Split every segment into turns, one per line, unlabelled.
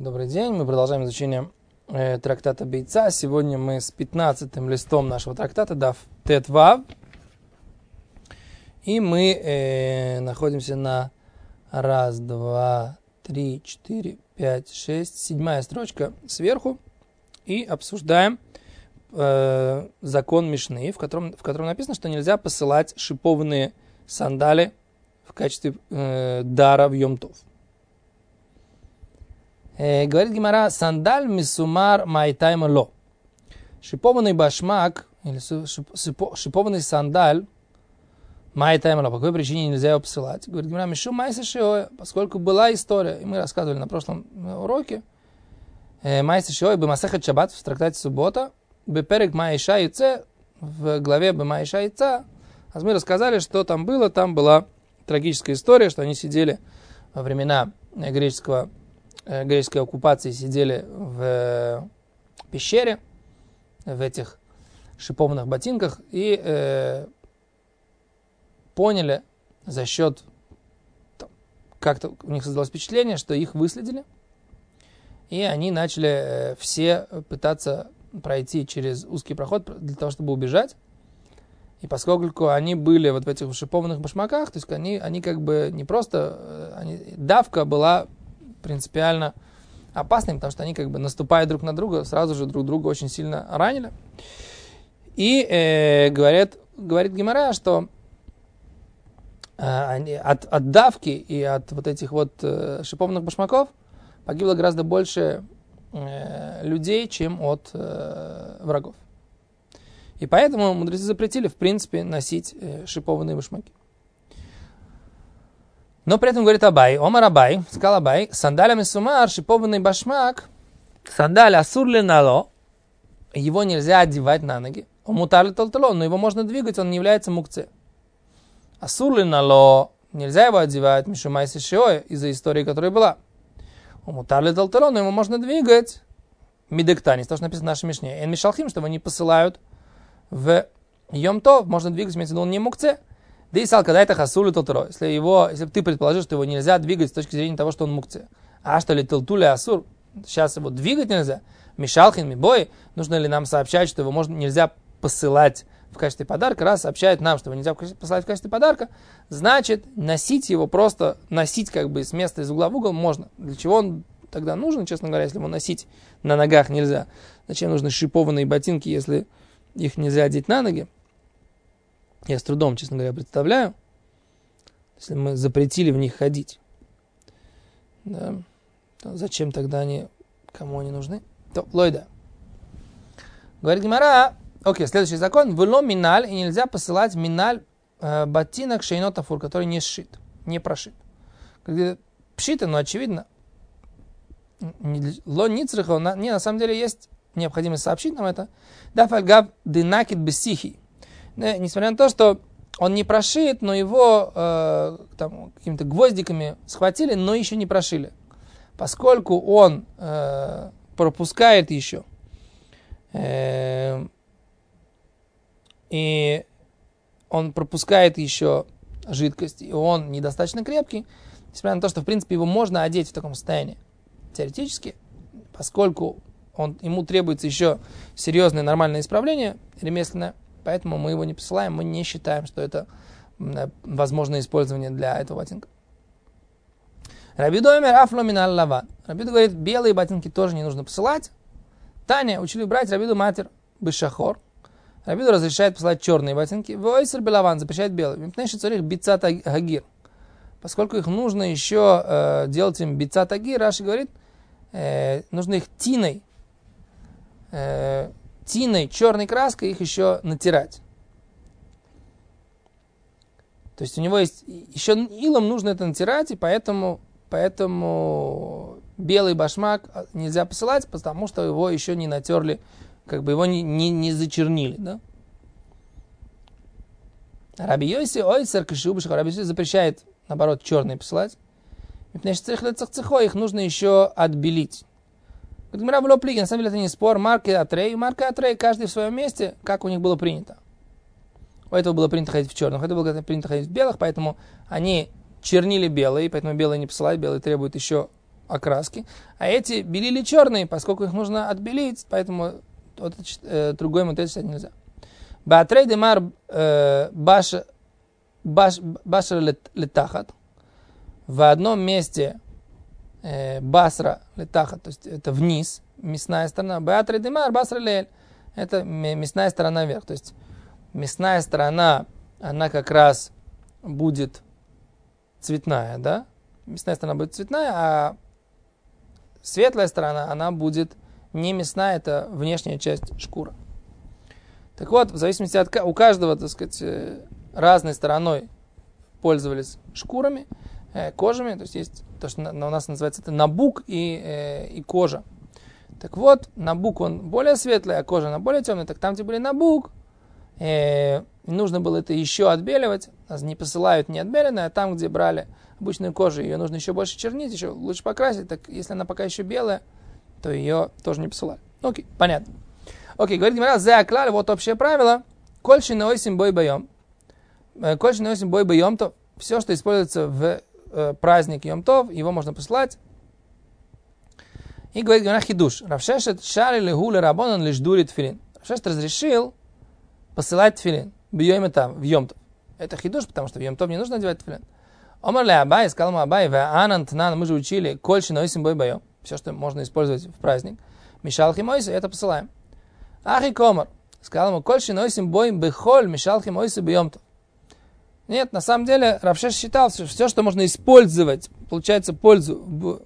Добрый день. Мы продолжаем изучение трактата Бейца. Сегодня мы с 15-м листом нашего трактата, Даф Тет Вав. И мы находимся на 1, 2, 3, 4, 5, 6, 7-я строчка сверху. И обсуждаем закон Мишны, в котором написано, что нельзя посылать шипованные сандали в качестве дара в Йом-Тов. Говорит Гемара, сандаль мисумар майтайма ло. Шипованный башмак, или шипованный сандаль, майтайма ло. По какой причине нельзя его посылать? Говорит Гемара, мишу майса шиоя, поскольку была история, и мы рассказывали на прошлом уроке, майса шиоя бемасехет шаббат в трактате суббота, беперек майша яйце, в главе бемайша яйца, а мы рассказали, что там было. Там была трагическая история, что они сидели во времена греческой оккупации, сидели в пещере, в этих шипованных ботинках, и поняли за счет, как-то у них создалось впечатление, что их выследили, и они начали все пытаться пройти через узкий проход для того, чтобы убежать. И поскольку они были вот в этих шипованных башмаках, то есть они как бы не просто... давка была принципиально опасной, потому что они как бы наступая друг на друга, сразу же друг друга очень сильно ранили. И говорит Гемара, что от давки и от вот этих вот шипованных башмаков погибло гораздо больше людей, чем от врагов. И поэтому мудрецы запретили, в принципе, носить шипованные башмаки. Но при этом говорит Абай, Омар Абай, сказал Абай, сандалями сумар, шипованный башмак, сандаль асур ли нало, его нельзя одевать на ноги. Мутар ли толтало, но его можно двигать, он не является мукце. Асур ли нало, нельзя его одевать, мишумай сишиой, из-за истории, которая была. Мутар ли толтало, но его можно двигать. Мидектанис, то, что написано в нашей Мишне. Эн мишалхим, что его не посылают в Йом-Тов, можно двигать, имеется в виду, он не мукце. Да и сал, когда это хасулю толтаро. Если ты предположишь, что его нельзя двигать с точки зрения того, что он мукце. А что ли толтуля асур? Сейчас его двигать нельзя. Мишалхин, мибой. Нужно ли нам сообщать, что его нельзя посылать в качестве подарка? Раз сообщает нам, что его нельзя посылать в качестве подарка, значит, носить его, просто носить как бы с места из угла в угол можно. Для чего он тогда нужен, честно говоря, если его носить на ногах нельзя? Зачем нужны шипованные ботинки, если их нельзя одеть на ноги? Я с трудом, честно говоря, представляю, если мы запретили в них ходить. Да, то зачем тогда они, кому они нужны? То, лойда. Говорит Гемара, окей, следующий закон. Вло миналь, и нельзя посылать миналь ботинок шейнотафур, который не сшит, не прошит. Когда пшито, но очевидно, ло ницрихо, на самом деле есть необходимость сообщить нам это. Дафальгав динакит бессихи. Несмотря на то, что он не прошит, но его какими-то гвоздиками схватили, но еще не прошили. Поскольку он пропускает еще, и он пропускает еще жидкость, и он недостаточно крепкий, несмотря на то, что в принципе его можно одеть в таком состоянии теоретически, поскольку ему требуется еще серьезное нормальное исправление ремесленное, поэтому мы его не посылаем, мы не считаем, что это возможное использование для этого ботинка. Рабиду эмер афло миналь лаван. Рабиду говорит, белые ботинки тоже не нужно посылать. Таня учили брать Рабиду матер бешахор. Рабиду разрешает посылать черные ботинки. Войсер белаван запрещает белые. Мипнейши царих бицат агир. Поскольку их нужно еще делать им бицат агир, Раши говорит, нужно их тиной, черной краской их еще натирать. То есть у него есть еще илом нужно это натирать, и поэтому белый башмак нельзя посылать, потому что его еще не натерли, как бы его не зачернили, да? Раби Йоси ойцер кашиубышха. Раби Йоси запрещает, наоборот, черные посылать. Их нужно еще отбелить. На самом деле это не спор. Марка Атрей, каждый в своем месте, как у них было принято. У этого было принято ходить в черных, у этого было принято ходить в белых, поэтому они чернили белые, поэтому белые не посылают, белые требуют еще окраски, а эти белили черные, поскольку их нужно отбелить, поэтому другой мудрец читать нельзя. Баатрей демар башар летахат. В одном месте басра летахат, то есть это вниз, мясная сторона. Баатрей демар басра лель. Это мясная сторона вверх. То есть мясная сторона, она как раз будет цветная, да? Мясная сторона будет цветная, а светлая сторона, она будет не мясная, это внешняя часть шкуры. Так вот, в зависимости от у каждого, так сказать, разной стороной пользовались шкурами, кожами, то есть то, что у нас называется это набук и кожа. Так вот, набук он более светлый, а кожа она более темная. Так там, где были набук, нужно было это еще отбеливать. Нас не посылают не отбеленное, а там, где брали обычную кожу, ее нужно еще больше чернить, еще лучше покрасить. Так если она пока еще белая, то ее тоже не посылали. Окей, понятно. Окей, говорит Гемара, зе аклаль, вот общее правило. Кольши наосим бой боем. Кольши наосим бой боем, то все, что используется в праздник Йом Тов, его можно посылать. И говорит Гемара хидуш. Равшешет шари легуле рабонан лишь дурит тфилин. Равшешет разрешил посылать тфилин. Бьем там, в Йом Тов. Это хидуш, потому что в Йом Тов не нужно одевать тфилин. Омар ле Абай, сказал ему Абай, ве'анан тнан, мы же учили, кольши наосим бой боем. Все, что можно использовать в праздник. Мишалхи мойсы, это посылаем. Ахи комар, сказал ему, кольши наосим бой бехоль, мишалхи мойсы бьем Тов. Нет, на самом деле, Равшеш считал, что все, что можно использовать, получается пользу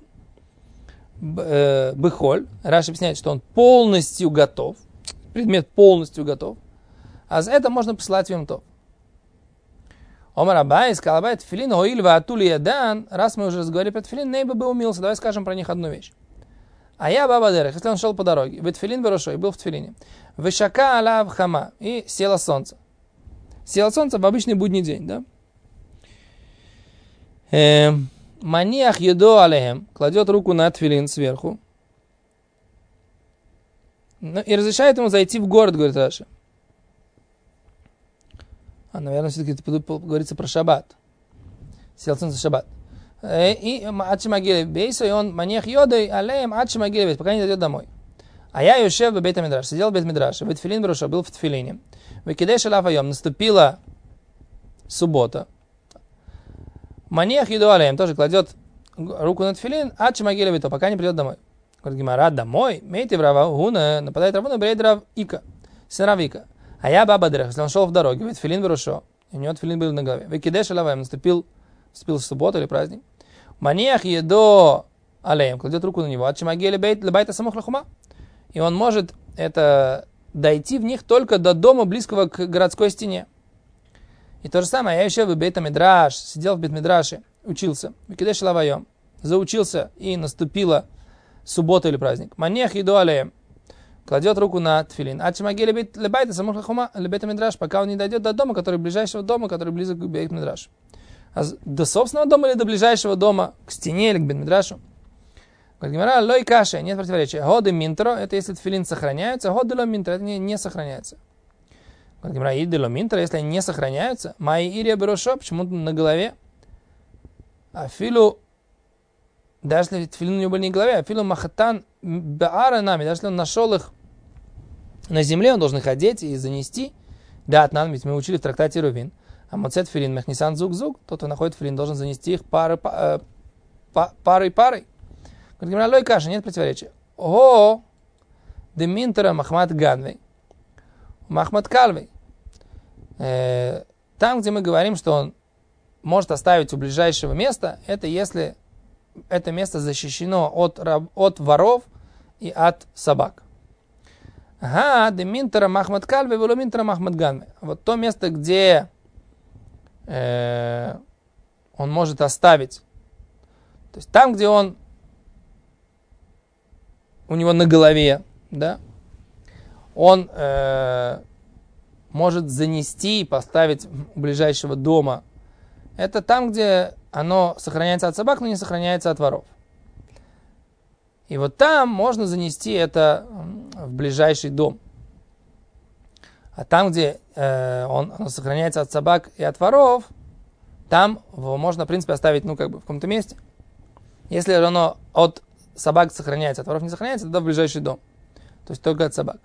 бехоль. Раши объясняет, что он полностью готов, предмет полностью готов, а за это можно посылать в Йом Тов. Омар Абай, сказал Абай, тфилин оиль ваатули ядан, раз мы уже разговаривали про тфилин, нейба бы умылся, давай скажем про них одну вещь. А я баба дерех, если он шел по дороге, в тфилин берушой, был в тфилине, вышака алав хама, и село солнце. Село солнце в обычный будний день, да? Маниах едо алехем, кладет руку на тфилин сверху, и разрешает ему зайти в город, говорит Раши. А, наверное, все-таки это говорится про шаббат. Село солнце шаббат. И ачимагилев бейса, и он маниах йодой алеем ачимагилев бейса, пока не дойдет домой. А я юшев в бейт-мидраш, сидел в бейт-мидраше, в тфилин бруша, был в тфилине. В кидеш алаф айом, наступила суббота. Маниах еду алеем, тоже кладет руку на тфилин, ачимагилев бейса, пока не придет домой. Говорит Гемара, домой, мейте в Рава Гуна, нападает Равуна, брейд Рав Ика, сын Рав Ика. А я баба дерех, если он шел в дороге, ведь тфилин берушо, и у него тфилин был на голове. В кидеш алаф айом, наступил суббота или праздник. Маниах еду алеем, кладет руку на него, ачимагилев бейта самух лахума. И он может это дойти в них только до дома, близкого к городской стене. И то же самое, я еще в бейт-мидраш, сидел в бейт-мидраше, учился, векидеш лавайом, заучился, и наступила суббота или праздник. Манех еду алеем, кладет руку на тфилин. Ачимагели лебайта самух лахума лебейт-мидраш, пока он не дойдет до дома, который ближайшего дома, который близок к бейт-мидрашу. А до собственного дома или до ближайшего дома, к стене или к бейт-мидрашу? Говорит Гемара, лой каши, нет противоречия. Годы минтро, это если тфилин сохраняются, годы ло минтро, это не сохраняется. Говорит Гемара, иды ло минтро, если они не сохраняются, мои ирия берушо, почему-то на голове. А филу, даже если тфилин у него был не на голове, а филу махатан баара нами, даже если он нашел их на земле, он должен их одеть и занести. Да, от нам, ведь мы учили в трактате Рувин. А моцет филин мехнисан зук-зук, тот, кто находит филин, должен занести их парой-парой. Говорит Гемара, лой каши, нет противоречия. О, де минтера махмат ганвей, махмат калвей. Там, где мы говорим, что он может оставить у ближайшего места, это если это место защищено от воров и от собак. Ага, де минтера махмат калвей, вело минтера махмат ганвей. Вот то место, где он может оставить, то есть там, где он у него на голове, да, он может занести и поставить у ближайшего дома. Это там, где оно сохраняется от собак, но не сохраняется от воров. И вот там можно занести это в ближайший дом. А там, где оно сохраняется от собак и от воров, там его можно, в принципе, оставить, в каком-то месте. Если оно от собак сохраняется, от воров не сохраняется, тогда в ближайший дом. То есть только от собак.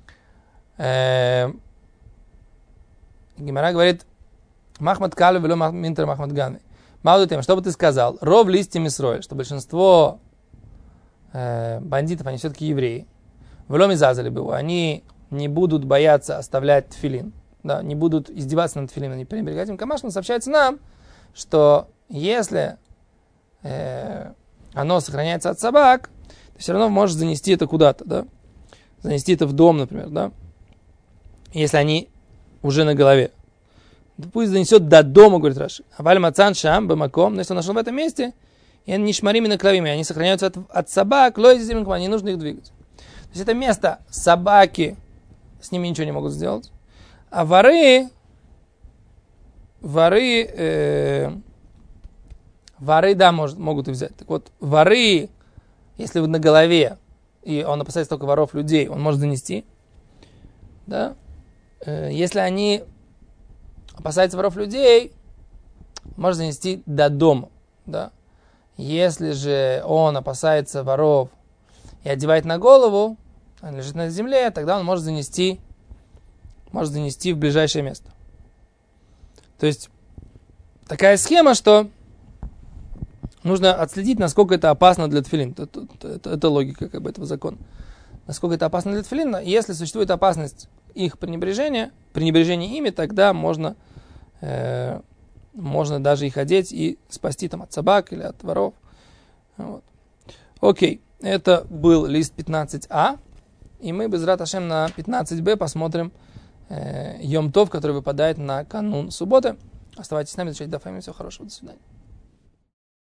Гемара говорит, Махмад Калю вело Минтер Махмад Ганы. Мало тем, что бы ты сказал, ров листья Мисроэль, что большинство бандитов, они все-таки евреи. Вело Мизазали было, они не будут бояться оставлять тфилин, да, не будут издеваться над тфилином, не пренебрегать им камашем, сообщается нам, что если оно сохраняется от собак, ты все равно можешь занести это куда-то, да? Занести это в дом, например, да? Если они уже на голове. Да пусть занесет до дома, говорит Раши. Аваль мацан шам бамаком, но если он нашел в этом месте, и они не шмарими на клавими, они сохраняются от собак, не нужно их двигать. То есть это место собаки, с ними ничего не могут сделать. А воры, да, могут и взять. Так вот, воры, если вы на голове, и он опасается только воров людей, он может занести. Да? Если они опасаются воров людей, может занести до дома. Да? Если же он опасается воров и одевает на голову, он лежит на земле, тогда он может занести в ближайшее место. То есть такая схема, что нужно отследить, насколько это опасно для тфилин. Это логика этого закона. Насколько это опасно для тфилин. Если существует опасность их пренебрежения ими, тогда можно даже их одеть и спасти там от собак или от воров. Вот. Окей, это был лист 15а. И мы без рат Ашем на 15б посмотрим Йом Тов, который выпадает на канун субботы. Оставайтесь с нами, изучайте дафами. Всего хорошего, до свидания.